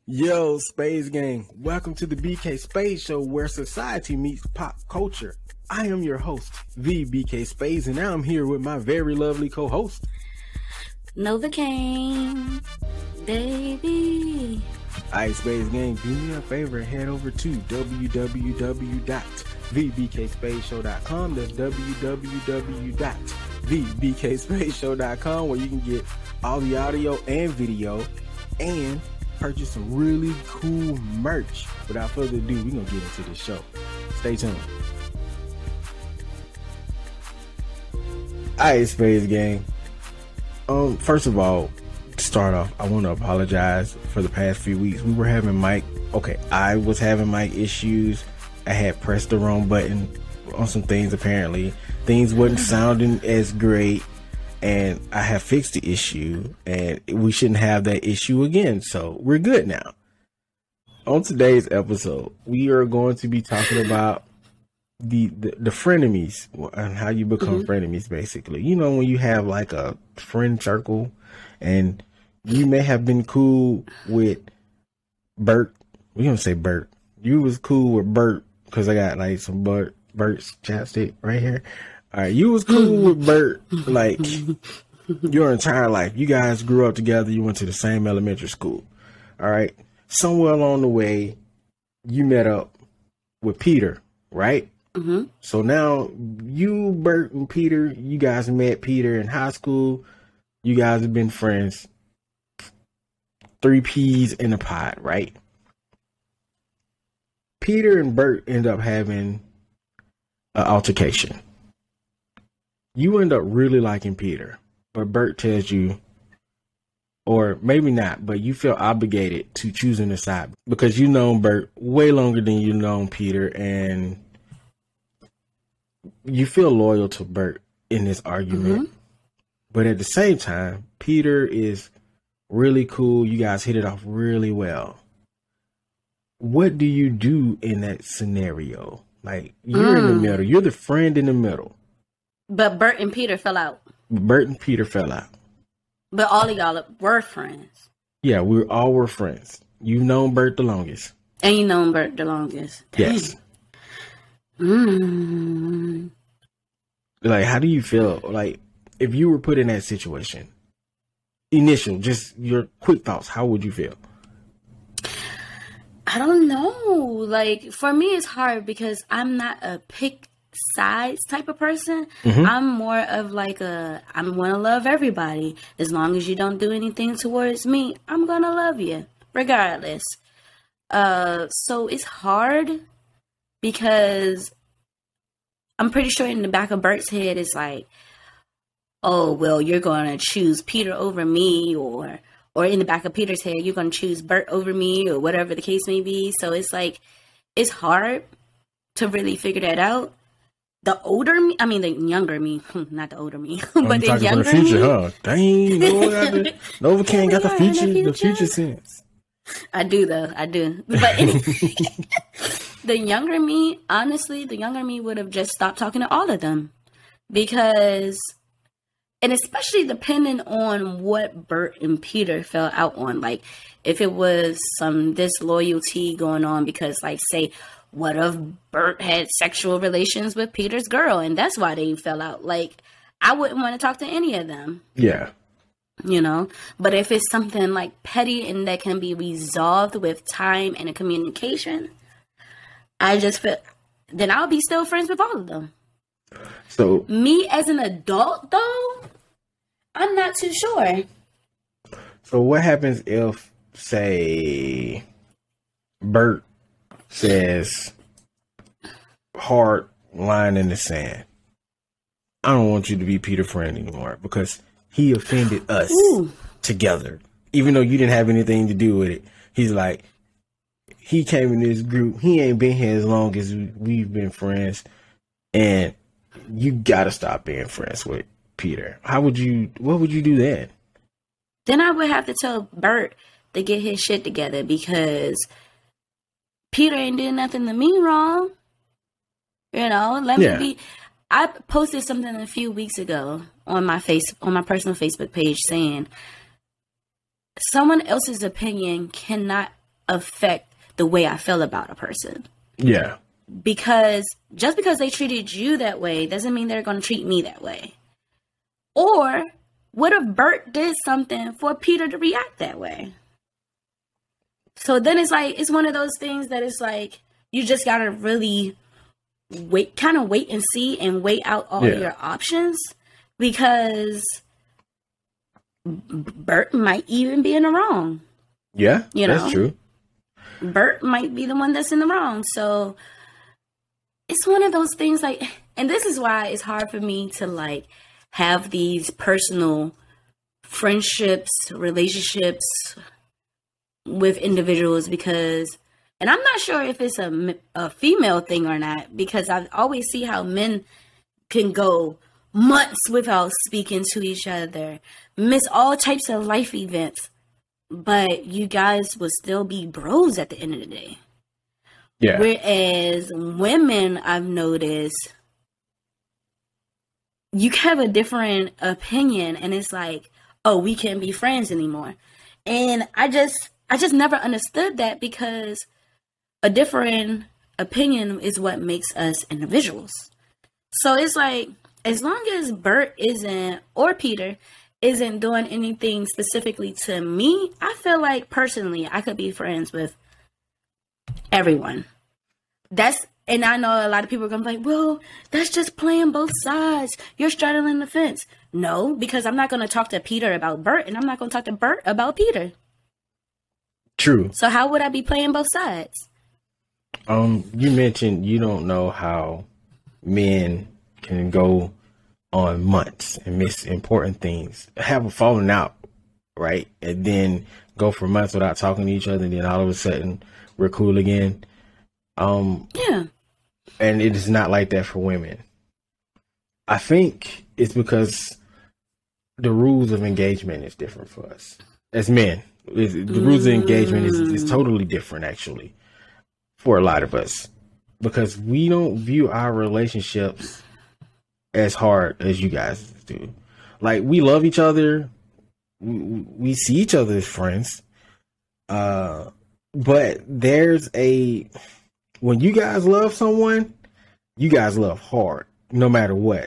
Yo, Space Gang, welcome to the BK Space Show where society meets pop culture. I am your host, the BK Space, and now I'm here with my very lovely co-host, Novocaine, baby. Alright, Space Gang, do me a favor and head over to www.thebkspaceshow.com. That's www.thebkspaceshow.com, where you can get all the audio and video and purchase some really cool merch. Without further ado, we're gonna get into this show. Stay tuned. Alright, Space Gang. First of all, to start off, I want to apologize for the past few weeks. We were having I was having mic issues. I had pressed the wrong button on some things. Apparently, things wasn't sounding as great, and I have fixed the issue, and we shouldn't have that issue again. So we're good now. On today's episode, we are going to be talking about the frenemies and how you become frenemies. Basically, you know, when you have like a friend circle, and you may have been cool with Bert. We're gonna say Bert. You was cool with Bert because I got like some Bert's chapstick right here. All right, you was cool with Bert like your entire life. You guys grew up together. You went to the same elementary school. All right. Somewhere along the way, you met up with Peter, right? Mm-hmm. So now you, Bert, and Peter, you guys met Peter in high school. You guys have been friends. 3 peas in a pod, right? Peter and Bert end up having an altercation. You end up really liking Peter, but Bert tells you, or maybe not, but you feel obligated to choosing a side because you've known Bert way longer than you've known Peter, and you feel loyal to Bert in this argument. Mm-hmm. But at the same time, Peter is really cool. You guys hit it off really well. What do you do in that scenario? Like, you're in the middle. You're the friend in the middle. But Bert and Peter fell out. Bert and Peter fell out. But all of y'all were friends. Yeah, we all were friends. You've known Bert the longest. And you known Bert the longest. Yes. Like, how do you feel? Like, if you were put in that situation, just your quick thoughts, how would you feel? I don't know. Like, for me, it's hard because I'm not a pick sides type of person. Mm-hmm. I'm more of like I want to love everybody. As long as you don't do anything towards me, I'm going to love you regardless. So it's hard because I'm pretty sure in the back of Bert's head it's like, oh, well, you're going to choose Peter over me, or in the back of Peter's head, you're going to choose Bert over me, or whatever the case may be. So it's like, it's hard to really figure that out. The younger me, not the older me, but the younger for the future, me. Huh? Dang, Novocaine got the future sense. I do though, But anyway, the younger me would have just stopped talking to all of them because, and especially depending on what Bert and Peter fell out on. Like, if it was some disloyalty going on because, like, say, what if Bert had sexual relations with Peter's girl and that's why they fell out? Like, I wouldn't want to talk to any of them. Yeah. You know? But if it's something like petty and that can be resolved with time and a communication, I just feel, then I'll be still friends with all of them. So, me as an adult, though, I'm not too sure. So what happens if, say, Bert says, hard line in the sand, I don't want you to be Peter's friend anymore because he offended us together. Even though you didn't have anything to do with it. He's like, he came in this group. He ain't been here as long as we've been friends. And you got to stop being friends with Peter. What would you do then? Then I would have to tell Bert to get his shit together because Peter ain't did nothing to me wrong. You know, let me be. I posted something a few weeks ago on my personal Facebook page saying someone else's opinion cannot affect the way I feel about a person. Yeah. Because just because they treated you that way doesn't mean they're going to treat me that way. Or what if Bert did something for Peter to react that way? So then it's like, it's one of those things that it's like, you just got to really wait and see and weigh out all your options, because Bert might even be in the wrong. Yeah, that's true. Bert might be the one that's in the wrong. So it's one of those things like, and this is why it's hard for me to like have these personal friendships, relationships with individuals, because, and I'm not sure if it's a female thing or not, because I always see how men can go months without speaking to each other, miss all types of life events, but you guys will still be bros at the end of the day. Yeah. Whereas women, I've noticed, you have a different opinion, and it's like, oh, we can't be friends anymore. And I just never understood that, because a different opinion is what makes us individuals. So it's like, as long as Bert isn't, or Peter isn't doing anything specifically to me, I feel like personally I could be friends with everyone. And I know a lot of people are going to be like, well, that's just playing both sides. You're straddling the fence. No, because I'm not going to talk to Peter about Bert, and I'm not going to talk to Bert about Peter. True. So how would I be playing both sides? You mentioned you don't know how men can go on months and miss important things, have a falling out, right? And then go for months without talking to each other, and then all of a sudden we're cool again. Yeah. And it is not like that for women. I think it's because the rules of engagement is different for us as men. The rules of engagement is totally different, actually, for a lot of us, because we don't view our relationships as hard as you guys do. Like, we love each other. We see each other as friends. But when you guys love someone, you guys love hard, no matter what.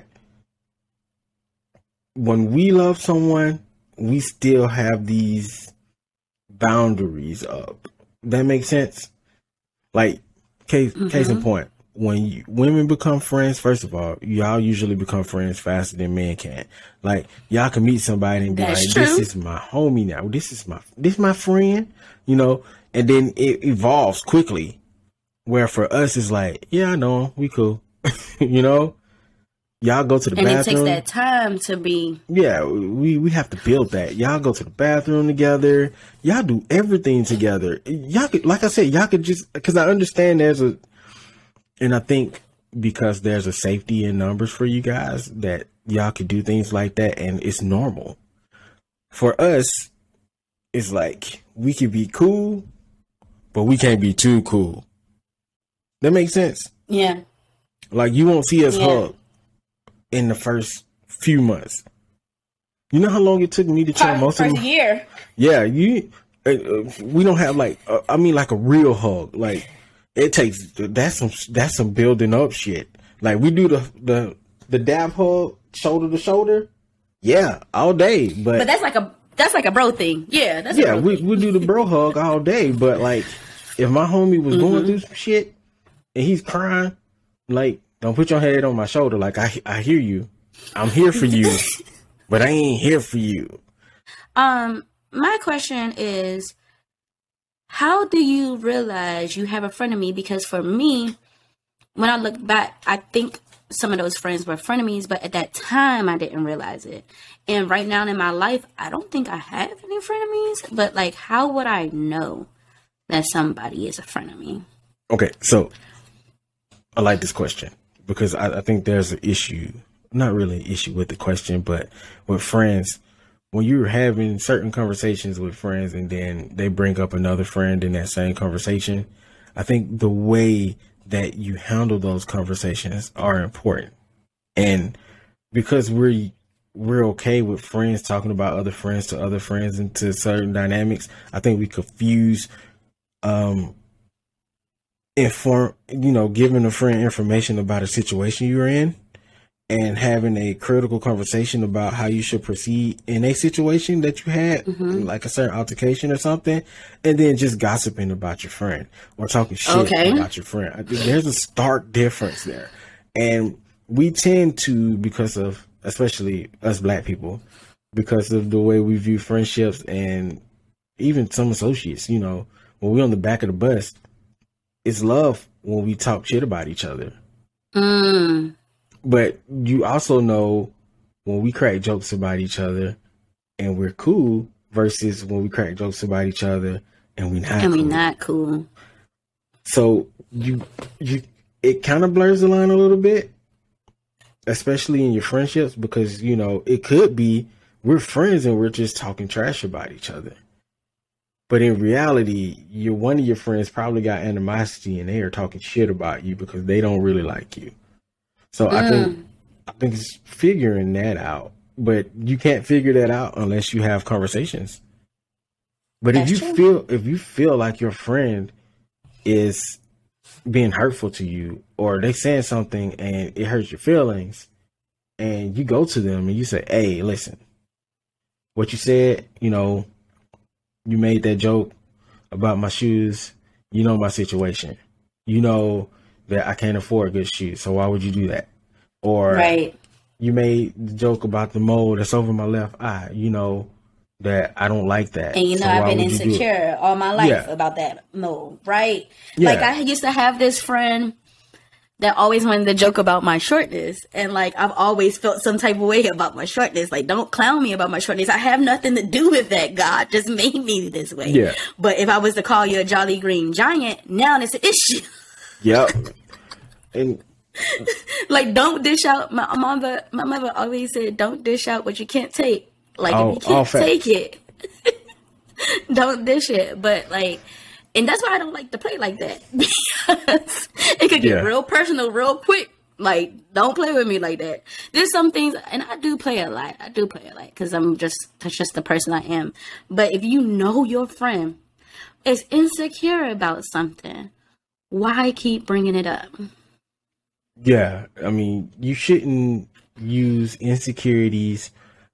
When we love someone, we still have these boundaries up. That makes sense? Like, case in point, when women become friends, first of all, y'all usually become friends faster than men can. Like, y'all can meet somebody and be like, this is my homie now. This is my friend, you know, and then it evolves quickly. Where for us, it's like, yeah, I know him. We cool. You know? Y'all go to the bathroom. And it takes that time to be. Yeah, we have to build that. Y'all go to the bathroom together. Y'all do everything together. Y'all could, like I said, y'all could just, because I understand and I think because there's a safety in numbers for you guys, that y'all could do things like that, and it's normal. For us, it's like, we could be cool, but we can't be too cool. That makes sense. Yeah. Like, you won't see us hug in the first few months. You know how long it took me to try most of them? First year. Yeah, we don't have like a real hug. Like, it takes that's some building up shit. Like, we do the dab hug, shoulder to shoulder. Yeah, all day. But that's like a bro thing. Yeah, we do the bro hug all day. But like, if my homie was going through some shit and he's crying, like, don't put your head on my shoulder. Like, I hear you. I'm here for you, but I ain't here for you. My question is, how do you realize you have a friend of me? Because for me, when I look back, I think some of those friends were frenemies, but at that time I didn't realize it. And right now in my life, I don't think I have any frenemies, but like, how would I know that somebody is a frenemy? Okay, so I like this question because I think there's an issue, not really an issue with the question, but with friends, when you're having certain conversations with friends and then they bring up another friend in that same conversation, I think the way that you handle those conversations are important. And because we're okay with friends talking about other friends to other friends into certain dynamics, I think we confuse giving a friend information about a situation you're in and having a critical conversation about how you should proceed in a situation that you had, like a certain altercation or something, and then just gossiping about your friend or talking shit about your friend. I think there's a stark difference there. And we tend to, because of, especially us black people, because of the way we view friendships and even some associates, when we're on the back of the bus, it's love when we talk shit about each other. But you also know when we crack jokes about each other and we're cool versus when we crack jokes about each other and we're not cool. So it kind of blurs the line a little bit, especially in your friendships, because, it could be we're friends and we're just talking trash about each other. But in reality, one of your friends probably got animosity and they are talking shit about you because they don't really like you. So I think it's figuring that out. But you can't figure that out unless you have conversations. But if you feel like your friend is being hurtful to you, or they saying something and it hurts your feelings, and you go to them and you say, "Hey, listen, what you said, you made that joke about my shoes. You know my situation. You know that I can't afford good shoes. So why would you do that?" Or you made the joke about the mole that's over my left eye. You know that I don't like that. And so I've been insecure all my life about that mole, right? Yeah. Like I used to have this friend that always wanted to joke about my shortness. And like, I've always felt some type of way about my shortness. Like, don't clown me about my shortness. I have nothing to do with that. God just made me this way. Yeah. But if I was to call you a jolly green giant, now it's an issue. Yep. And like, don't dish out. My mother always said, don't dish out what you can't take. Like, if you can't take it, don't dish it. But like, and that's why I don't like to play like that, because it could get real personal real quick. Like, don't play with me like that. There's some things, and I do play a lot. Because that's just the person I am. But if you know your friend is insecure about something, why keep bringing it up? Yeah, I mean, you shouldn't use insecurities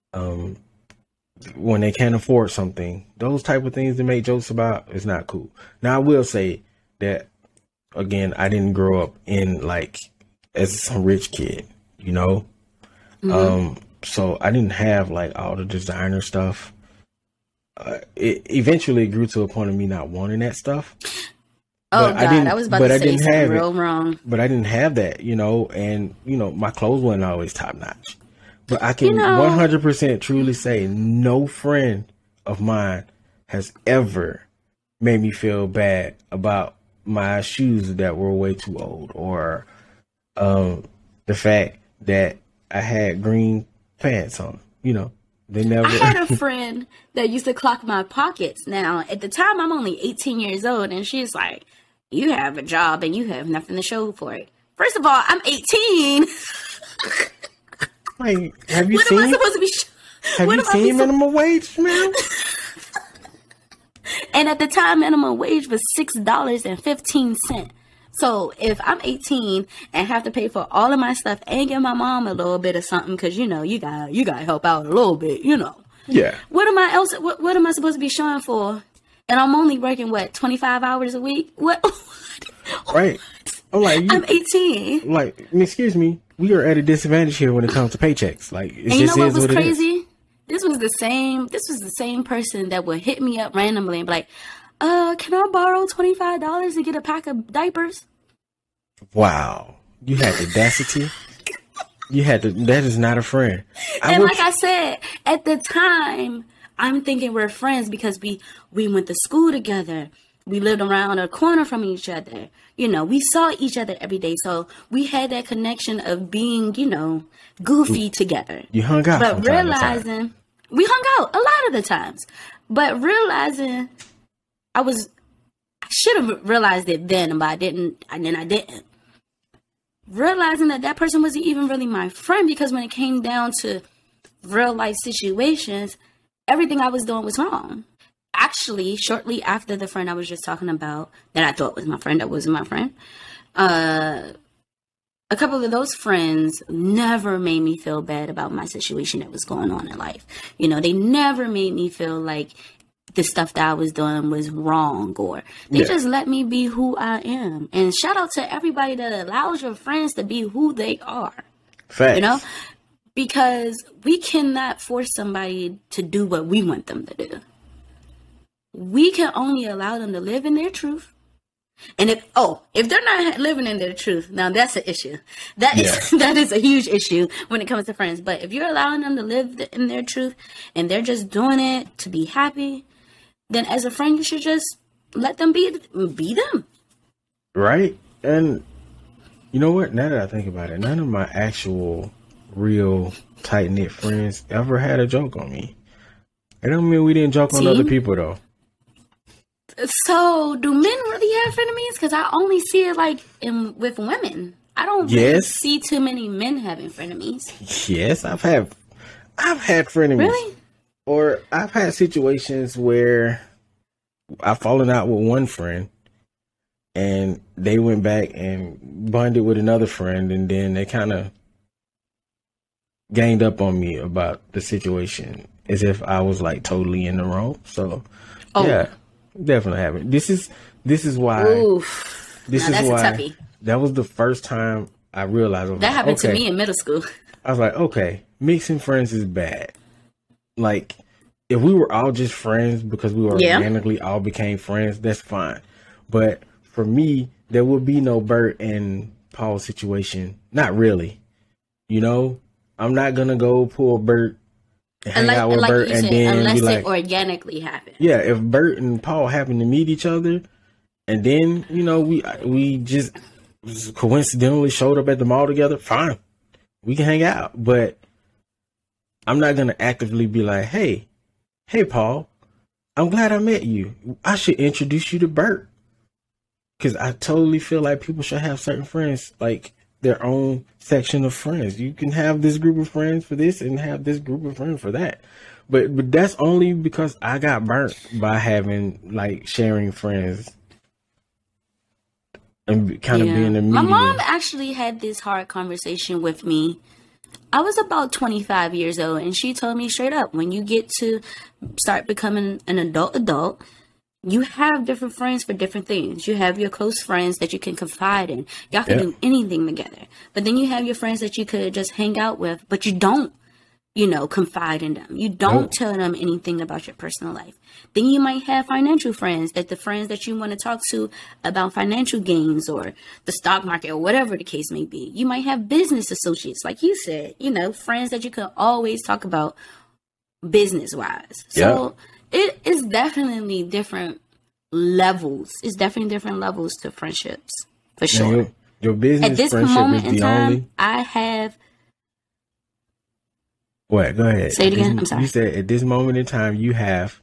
when they can't afford something. Those type of things to make jokes about is not cool. Now, I will say that, again, I didn't grow up as some rich kid, so I didn't have like all the designer stuff. It eventually grew to a point of me not wanting that stuff. Oh, God, I was about to say something real wrong. But I didn't have that, and, my clothes weren't always top notch. But I can 100% truly say no friend of mine has ever made me feel bad about my shoes that were way too old, or the fact that I had green pants on. They never. I had a friend that used to clock my pockets. Now, at the time, I'm only 18 years old, and she's like, "You have a job and you have nothing to show for it." First of all, I'm 18. Like, have you seen minimum wage, man? And at the time, minimum wage was $6.15. So if I'm 18 and have to pay for all of my stuff and give my mom a little bit of something, because you gotta help out a little bit, Yeah. What am I supposed to be showing for? And I'm only working 25 hours a week? What? Right. I'm 18. Like, excuse me, we are at a disadvantage here when it comes to paychecks. Like, and you know what was crazy? This was the same person that would hit me up randomly and be like, can I borrow $25 to get a pack of diapers? Wow. You had the audacity. That is not a friend. I said, at the time, I'm thinking we're friends because we went to school together. We lived around a corner from each other. We saw each other every day. So we had that connection of being, goofy together. You hung out. But realizing, we hung out a lot of the times. But realizing, I should have realized it then, but I didn't. And then I didn't. Realizing that person wasn't even really my friend, because when it came down to real life situations, everything I was doing was wrong. actually, shortly after the friend I was just talking about, that I thought was my friend, that wasn't my friend, a couple of those friends never made me feel bad about my situation that was going on in life. You know, they never made me feel like the stuff that I was doing was wrong, or they just let me be who I am. And shout out to everybody that allows your friends to be who they are. Facts. You know, because we cannot force somebody to do what we want them to do. We can only allow them to live in their truth. And if they're not living in their truth, now that's an issue. That is a huge issue when it comes to friends. But if you're allowing them to live in their truth and they're just doing it to be happy, then as a friend, you should just let them be them. Right. And you know what? Now that I think about it, none of my actual real tight-knit friends ever had a joke on me. It don't mean we didn't joke on other people, though. So, do men really have frenemies? Because I only see it like with women. I don't really see too many men having frenemies. Yes, I've had frenemies. Really? Or I've had situations where I've fallen out with one friend and they went back and bonded with another friend, and then they kind of ganged up on me about the situation as if I was like totally in the wrong. So, yeah. Definitely haven't. This is why. Oof. This is why. That was the first time I realized that happened to me in middle school. I was like, okay, mixing friends is bad. Like, if we were all just friends because we organically all became friends, that's fine. But for me, there would be no Bert and Paul situation. Not really. You know, I'm not gonna go pull Bert. Hang out with Bert and then unless be like, it organically happened. Yeah, if Bert and Paul happen to meet each other, and then we just coincidentally showed up at the mall together, fine, we can hang out. But I'm not gonna actively be like, hey Paul, I'm glad I met you. I should introduce you to Bert, because I totally feel like people should have certain friends like their own section of friends. You can have this group of friends for this and have this group of friends for that. But that's only because I got burnt by having like sharing friends and kind of being a medium. My mom actually had this hard conversation with me. I was about 25 years old, and she told me straight up, when you get to start becoming an adult, you have different friends for different things. You have your close friends that you can confide in. Y'all can do anything together. But then you have your friends that you could just hang out with, but you don't, confide in them. You don't tell them anything about your personal life. Then you might have financial friends, that the friends that you want to talk to about financial gains or the stock market or whatever the case may be. You might have business associates, like you said, friends that you can always talk about business-wise. So it is definitely different levels. It's definitely different levels to friendships, for sure. Your business at this friendship moment is in the time, only. I have. What? Go ahead. Say it again. I'm sorry. You said at this moment in time you have.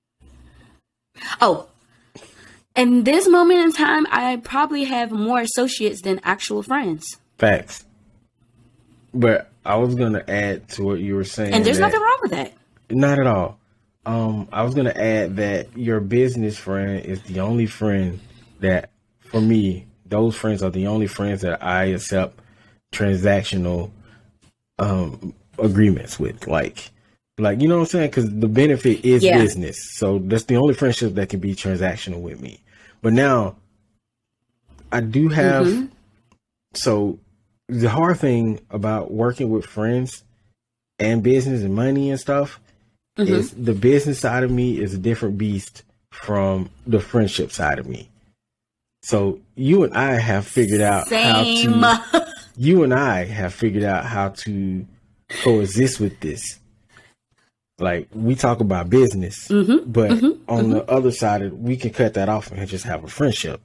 Oh, in this moment in time, I probably have more associates than actual friends. Facts. But I was gonna add to what you were saying, and there's nothing wrong with that. Not at all. I was gonna add that your business friend is the only friend that, for me, those friends are the only friends that I accept transactional agreements with. Like you know what I'm saying? Because the benefit is business, so that's the only friendship that can be transactional with me. But now, I do have. So the hard thing about working with friends and business and money and stuff. Is the business side of me is a different beast from the friendship side of me. So you and I have figured out how to coexist with this. Like, we talk about business, but on the other side, we can cut that off and just have a friendship.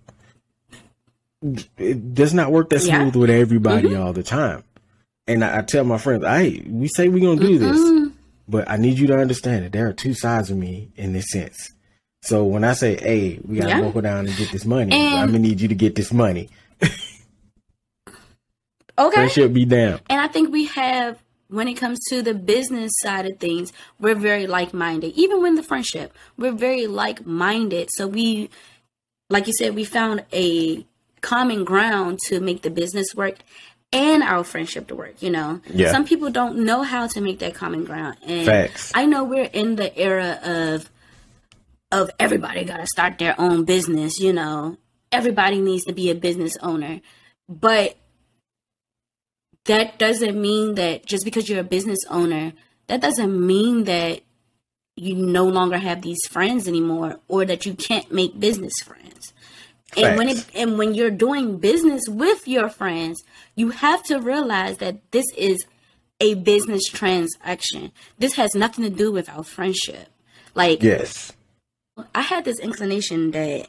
It does not work that smooth with everybody all the time. And I tell my friends, we say we're going to do this. But I need you to understand that there are two sides of me in this sense. So when I say, hey, we got to buckle down and get this money, I'm going to need you to get this money. Okay. Friendship be down. And I think we have when it comes to the business side of things, we're very like-minded. Even when the friendship, we're very like-minded. So we, like you said, we found a common ground to make the business work and our friendship to work, you know? Yeah. Some people don't know how to make that common ground. And Facts. I know we're in the era of everybody got to start their own business, you know? Everybody needs to be a business owner. But that doesn't mean that just because you're a business owner, that doesn't mean that you no longer have these friends anymore, or that you can't make business friends. And when you're doing business with your friends, you have to realize that this is a business transaction. This has nothing to do with our friendship. Like, yes, I had this inclination that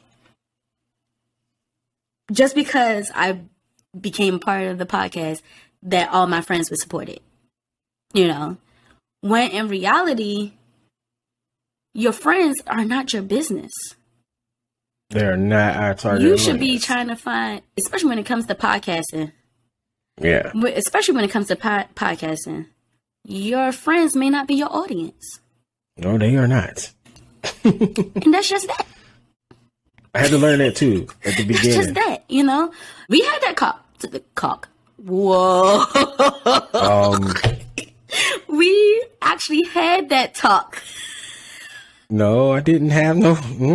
just because I became part of the podcast, that all my friends would support it, you know, when in reality, your friends are not your business. They're not our target. You should be trying to find, especially when it comes to podcasting. Yeah. Especially when it comes to podcasting, your friends may not be your audience. No, they are not. And that's just that. I had to learn that too at the beginning. That's just that, you know. We had that cock. Whoa. We actually had that talk. No, I didn't have no.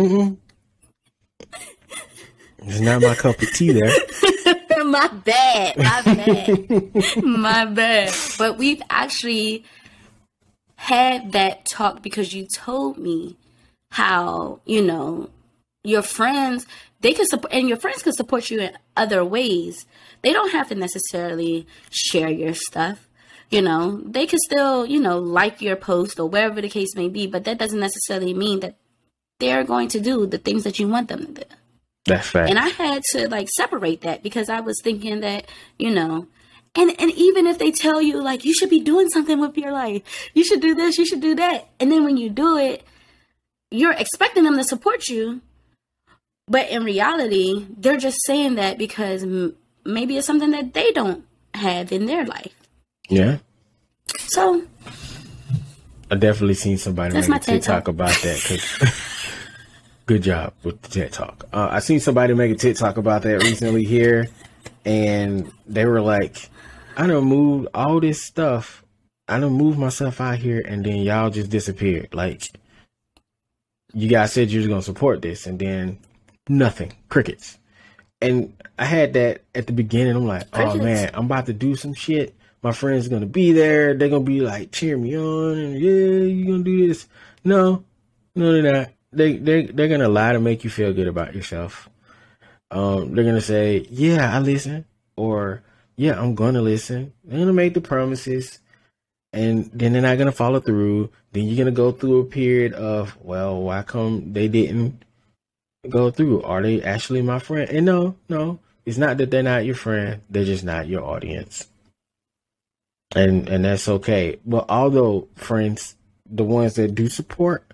It's not my cup of tea there. My bad. My bad. But we've actually had that talk because you told me how, you know, your friends, they can support, and your friends can support you in other ways. They don't have to necessarily share your stuff. You know, they can still, you know, like your post or wherever the case may be, but that doesn't necessarily mean that they're going to do the things that you want them to do. That's right. And I had to like separate that because I was thinking that, you know, and even if they tell you like, you should be doing something with your life, you should do this, you should do that. And then when you do it, you're expecting them to support you. But in reality, they're just saying that because maybe it's something that they don't have in their life. Yeah. So I definitely seen somebody make a TikTok about that. 'Cause good job with the TED Talk. I seen somebody make a TikTok about that recently here, and they were like, I done moved all this stuff. I done moved myself out here, and then y'all just disappeared. Like, you guys said you was going to support this, and then nothing. Crickets. And I had that at the beginning. I'm like, oh man, I'm about to do some shit. My friends are going to be there. They're going to be like, cheer me on. And yeah, you're going to do this. No, they're not. They're going to lie to make you feel good about yourself. They're going to say, yeah, I listen. Or, yeah, I'm going to listen. They're going to make the promises. And then they're not going to follow through. Then you're going to go through a period of, well, why come they didn't go through? Are they actually my friend? And no, it's not that they're not your friend. They're just not your audience. And that's okay. But although friends, the ones that do support,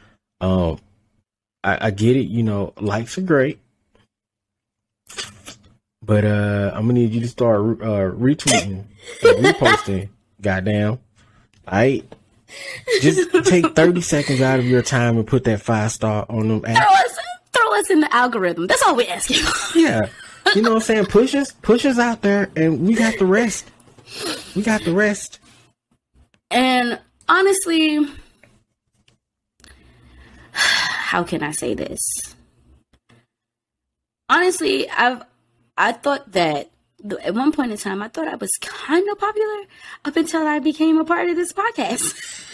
I get it. You know, likes are great, but I'm gonna need you to start retweeting, reposting. Goddamn, all right. Just take 30 seconds out of your time and put that 5-star on them apps. Throw us in the algorithm. That's all we're asking. Yeah, you know what I'm saying. Push us out there, and we got the rest. And honestly, how can I say this? Honestly, I thought that at one point in time, I thought I was kind of popular up until I became a part of this podcast.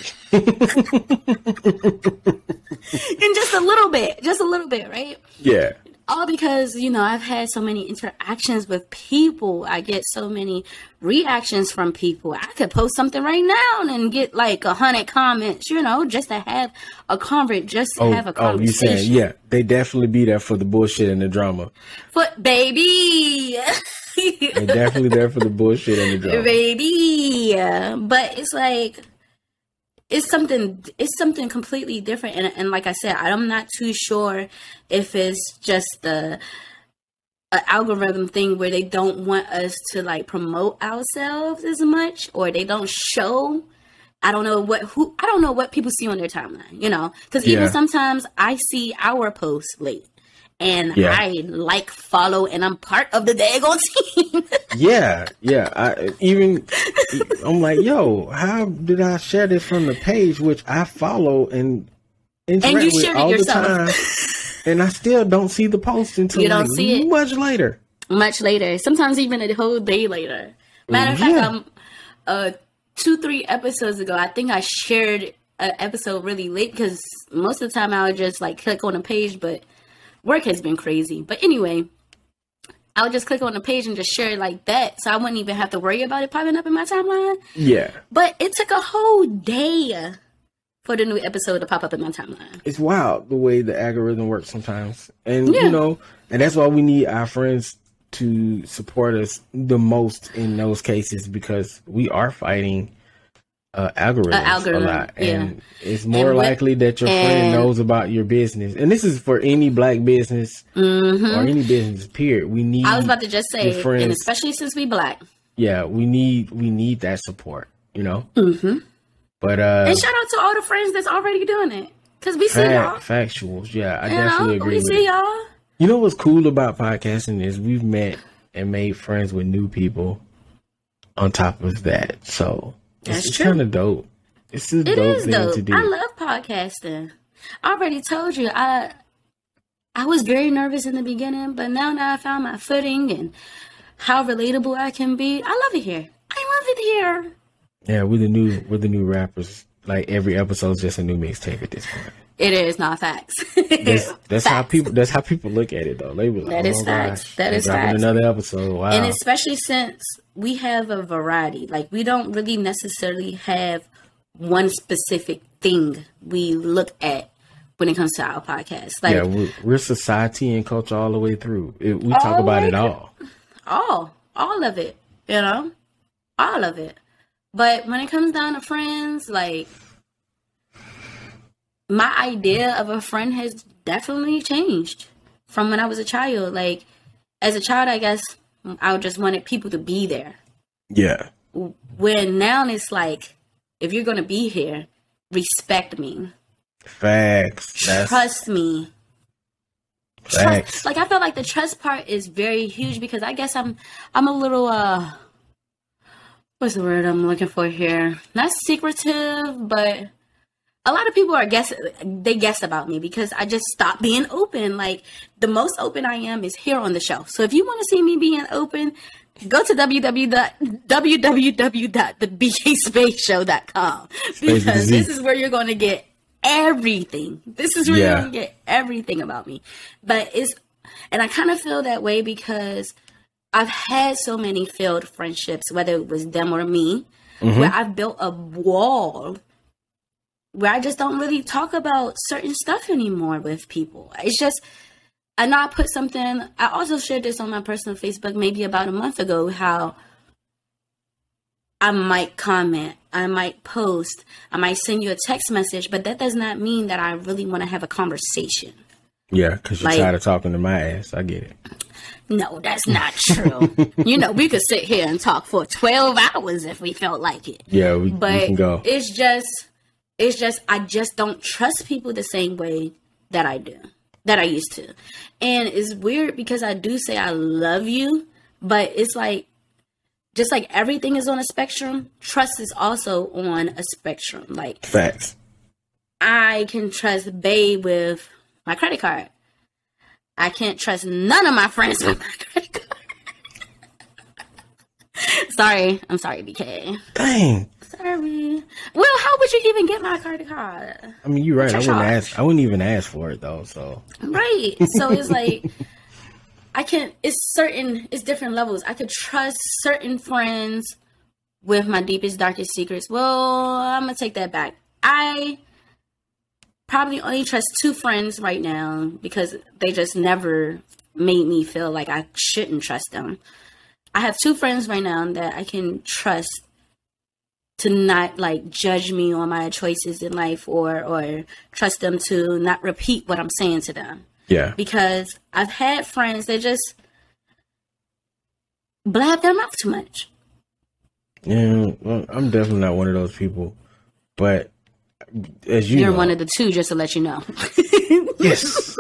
And just a little bit, right? Yeah. All because, you know, I've had so many interactions with people. I get so many reactions from people. I could post something right now and get like 100 comments, you know, just to have a conversation. Oh, you saying, yeah, they definitely be there for the bullshit and the drama. Baby. They're definitely there for the bullshit and the drama. Baby. But it's like, it's something completely different. And like I said, I'm not too sure if it's just a an algorithm thing where they don't want us to like promote ourselves as much, or they don't show. I don't know what people see on their timeline, you know, because even sometimes I see our posts late. And I like, follow, and I'm part of the daggone team. I'm like, yo, how did I share this from the page, which I follow and interact with all the time, and I still don't see the post until you don't see it much later. Much later. Sometimes even a whole day later. Matter of fact, 2-3 episodes ago, I think I shared an episode really late because most of the time I would just like click on a page, but work has been crazy. But anyway, I would just click on the page and just share it like that. So I wouldn't even have to worry about it popping up in my timeline. Yeah. But it took a whole day for the new episode to pop up in my timeline. It's wild the way the algorithm works sometimes. And, you know, and that's why we need our friends to support us the most in those cases, because we are fighting algorithms a lot, and it's more likely that your friend knows about your business. And this is for any black business or any business, period. We need, I was about to just say, friends, and especially since we black, we need that support, you know. But and shout out to all the friends that's already doing it, because we see y'all. Factuals, I definitely agree. We see y'all. You know what's cool about podcasting is we've met and made friends with new people on top of that, so it's kind of dope. It's a dope thing to do. I love podcasting. I already told you, I was very nervous in the beginning, but now that I found my footing and how relatable I can be, I love it here. I love it here. Yeah, we're the new rappers. Like every episode's just a new mixtape at this point. It is not facts. That's facts. That's how people look at it though. They be like, that is facts. Gosh, that is facts. Another episode. Wow. And especially since we have a variety, like we don't really necessarily have one specific thing we look at when it comes to our podcast. Like, we're society and culture all the way through. We talk about it all. All of it, you know, all of it. But when it comes down to friends, like, my idea of a friend has definitely changed from when I was a child. Like, as a child, I guess I just wanted people to be there. Yeah. When now it's like, if you're going to be here, respect me. Facts. Trust me. Facts. Like, I feel like the trust part is very huge, because I guess I'm a little, what's the word I'm looking for here? Not secretive, but a lot of people guess about me because I just stopped being open. Like, the most open I am is here on the show. So if you want to see me being open, go to www.thebkspaceshow.com, because this is where you're going to get everything. This is where you're going to get everything about me. And I kind of feel that way because I've had so many failed friendships, whether it was them or me, where I've built a wall where I just don't really talk about certain stuff anymore with people. It's just, I know I put something, I also shared this on my personal Facebook maybe about a month ago, how I might comment, I might post, I might send you a text message, but that does not mean that I really want to have a conversation. Yeah, because you're tired of talking to my ass. I get it. No, that's not true. You know, we could sit here and talk for 12 hours if we felt like it. Yeah, we can go. It's just, I just don't trust people the same way that I used to. And it's weird because I do say I love you, but it's like, just like everything is on a spectrum, trust is also on a spectrum. Like, facts. I can trust Bae with my credit card. I can't trust none of my friends with my credit card. I'm sorry, BK. Dang. Sorry. Well, how would you even get my credit card? I mean, you're right. I wouldn't even ask for it though. So right. So it's like it's different levels. I could trust certain friends with my deepest, darkest secrets. Well, I'm gonna take that back. I probably only trust 2 friends right now because they just never made me feel like I shouldn't trust them. I have 2 friends right now that I can trust to not like judge me on my choices in life, or trust them to not repeat what I'm saying to them. Yeah. Because I've had friends that just, blab their mouth too much. Yeah, well, I'm definitely not one of those people. But as you're one of the two, just to let you know. Yes.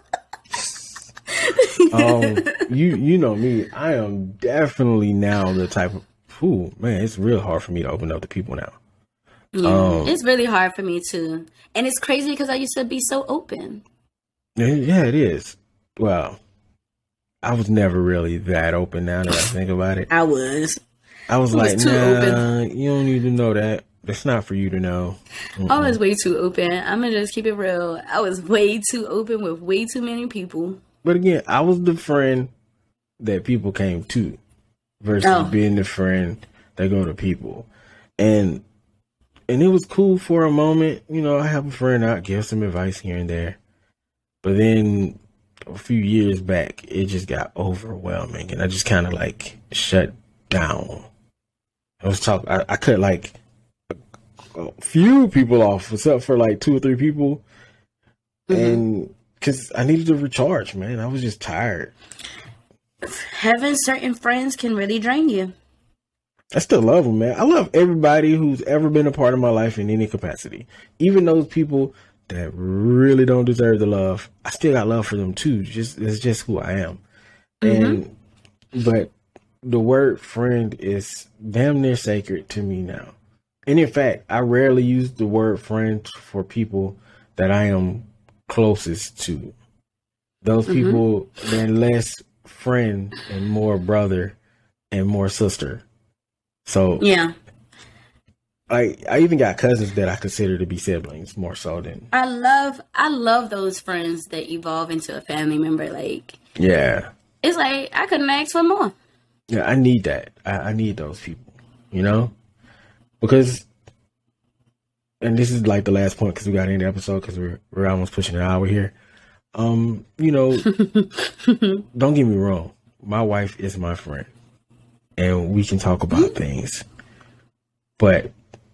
You know me. I am definitely now the type of man. It's real hard for me to open up to people now. Yeah, it's really hard for me too, and it's crazy because I used to be so open. Yeah, it is. Well, I was never really that open. Now that I think about it, I was like, too open. You don't need to know that. That's not for you to know. I was way too open. I'm gonna just keep it real. I was way too open with way too many people. But again, I was the friend that people came to versus being the friend that go to people. And it was cool for a moment. You know, I have a friend out, give some advice here and there. But then a few years back, it just got overwhelming. And I just kind of like shut down. I cut like a few people off, except for like 2 or 3 people. Mm-hmm. And because I needed to recharge, man. I was just tired. Having certain friends can really drain you. I still love them, man. I love everybody who's ever been a part of my life in any capacity. Even those people that really don't deserve the love, I still got love for them too. It's just who I am. Mm-hmm. But the word friend is damn near sacred to me now. And in fact, I rarely use the word friend for people that I am closest to. Those people, they're less friend and more brother and more sister. So yeah, I even got cousins that I consider to be siblings more so than. I love those friends that evolve into a family member. Like, yeah, it's like I couldn't ask for more. Yeah, I need that. I need those people, you know, because. And this is like the last point because we got in the episode because we're almost pushing an hour here. You know, don't get me wrong. My wife is my friend and we can talk about things, but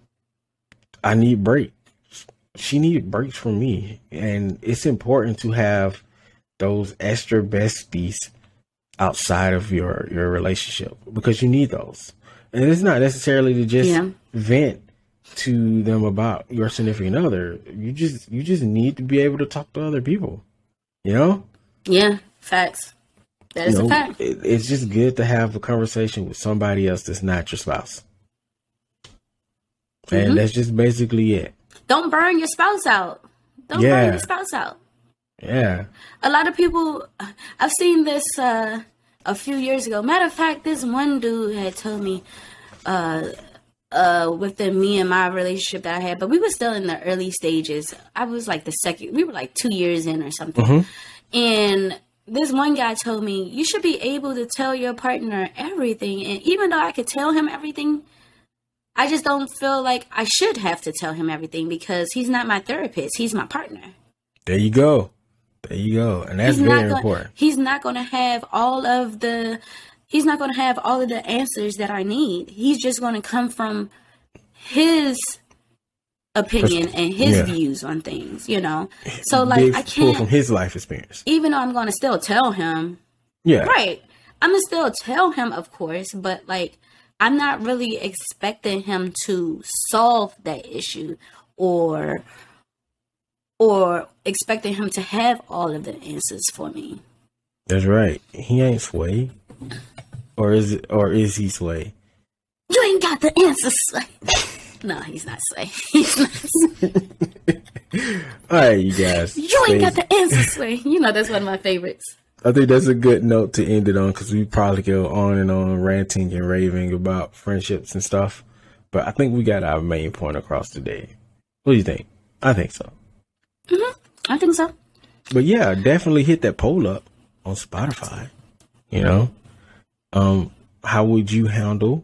I need breaks. She needed breaks from me. And it's important to have those extra besties outside of your relationship because you need those. And it's not necessarily to just vent to them about your significant other. You just need to be able to talk to other people, you know? Yeah, facts. That is a fact. It's just good to have a conversation with somebody else that's not your spouse. And that's just basically it. Don't burn your spouse out. Don't burn your spouse out. Yeah. A lot of people, I've seen this a few years ago. Matter of fact, this one dude had told me within me and my relationship that I had, but we were still in the early stages. I was like we were like 2 years in or something. And this one guy told me, you should be able to tell your partner everything. And even though I could tell him everything, I just don't feel like I should have to tell him everything because he's not my therapist. He's my partner. There you go. And that's very important. He's not going to have all of the answers that I need. He's just going to come from his opinion and his views on things, you know? So like I can't pull from his life experience. Even though I'm going to still tell him. Yeah. Right. I'm going to still tell him, of course, but like I'm not really expecting him to solve that issue or expecting him to have all of the answers for me. That's right. He ain't Sway. Or is he Sway? You ain't got the answers, Sway. No, he's not Sway. He's not Sway. All right, you guys. You ain't got the answers, Sway. You know that's one of my favorites. I think that's a good note to end it on because we probably go on and on ranting and raving about friendships and stuff. But I think we got our main point across today. What do you think? I think so. I think so. But yeah, definitely hit that poll up on Spotify. You know, how would you handle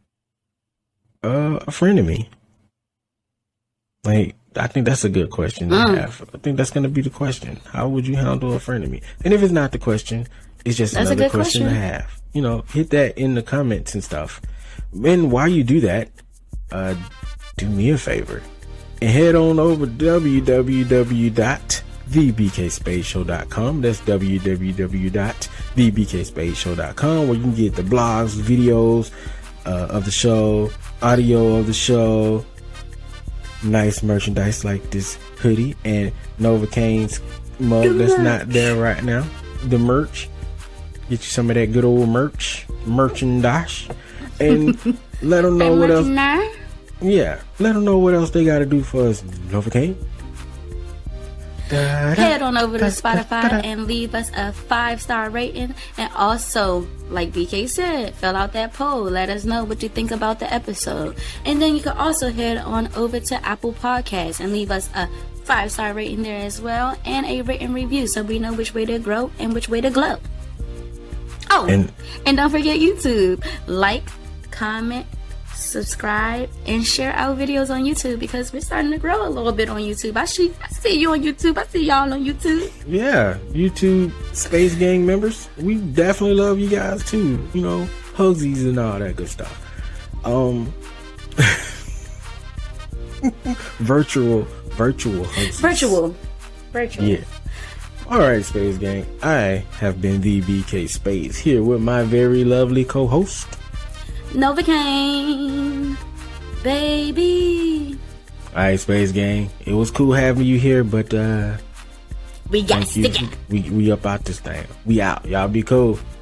a friend of me? Like, I think that's a good question to have. I think that's going to be the question. How would you handle a friend of me? And if it's not the question, it's just another question to have. You know, hit that in the comments and stuff. And while you do that, do me a favor and head on over to www.anchor.fm thebkspadeshow.com. That's www.thebkspadeshow.com, where you can get the blogs, videos of the show, audio of the show, nice merchandise like this hoodie and Novocaine's mug that's not there right now. The merch. Get you some of that good old merchandise, and let them know what else. Yeah, let them know what else they got to do for us, Novocaine. Head on over to Spotify and leave us a 5-star rating. And also, like BK said, fill out that poll. Let us know what you think about the episode. And then you can also head on over to Apple Podcasts and leave us a 5-star rating there as well, and a written review, so we know which way to grow and which way to glow. Oh, and don't forget YouTube. Like, comment, subscribe, and share our videos on YouTube, because we're starting to grow a little bit on YouTube. I see you on YouTube. I see y'all on YouTube. Yeah, YouTube Space Gang members, we definitely love you guys too. You know, hugsies and all that good stuff. Virtual hugsies. Virtual. Yeah. Alright, Space Gang, I have been the BK Space, here with my very lovely co-host Novocaine, baby. Alright, Space Gang, it was cool having you here, but we got sticky. We up out this thing. We out. Y'all be cool.